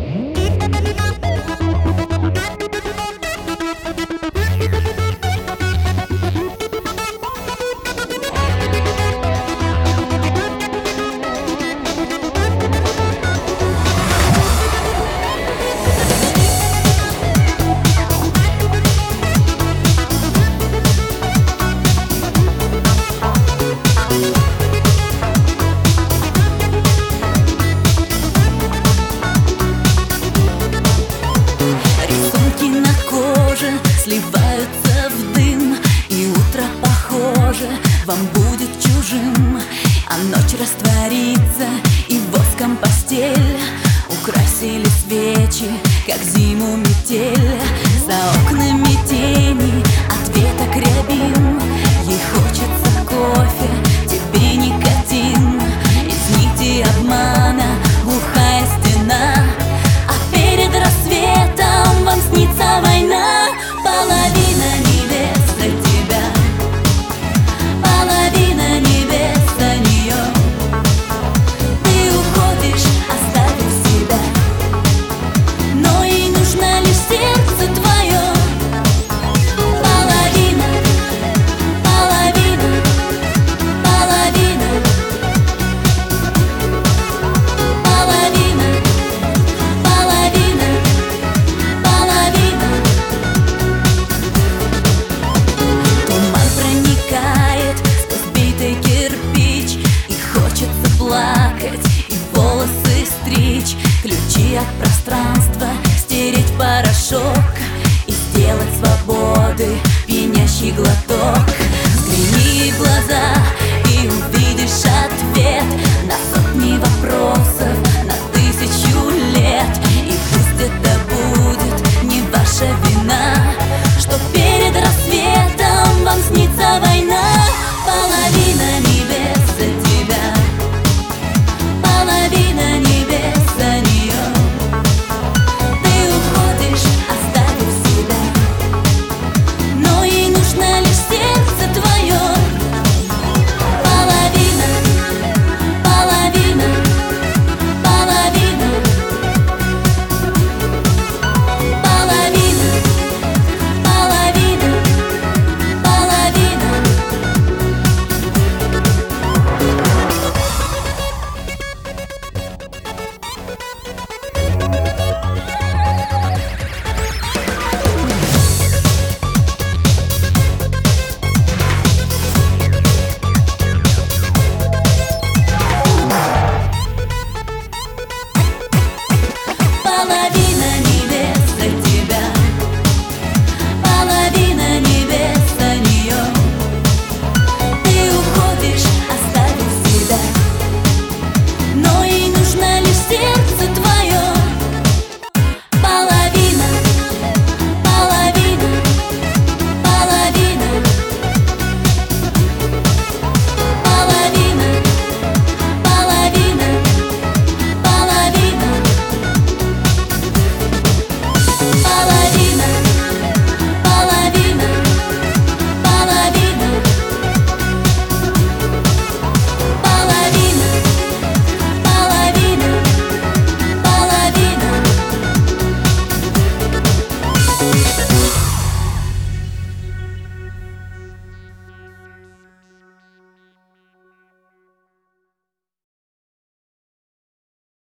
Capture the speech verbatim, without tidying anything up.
Сливаются в дым, и утро похоже вам будет чужим, а ночь растворится, и воском постель украсили свечи, как зиму метель. За окнами тени от веток рябин, ей хочется кофе, тебе никотин. Из нити обмана глухая стена, а перед рассветом вам снится война. Половина небес за тебя, половина небес за нее. Ты уходишь, оставив себя, но ей нужно лишь сердце твое. Половина, половина, половина, половина, половина, половина. Туман проникает сквозь битый кирпич, и хочется плакать, и волосы стричь. Ключи от пространства стереть в порошок и сделать свободы пьянящий глоток. Взгляни в глаза и увидишь ответ на сотни вопросов, на тысячу лет. И пусть это будет не ваша вина, что перед рассветом вам снится война. Половина небес за тебя, половина небес за нее. Ты уходишь, оставив себя, но ей нужно лишь сердце твое. Половина, половина, половина, половина, половина, половина. Половина.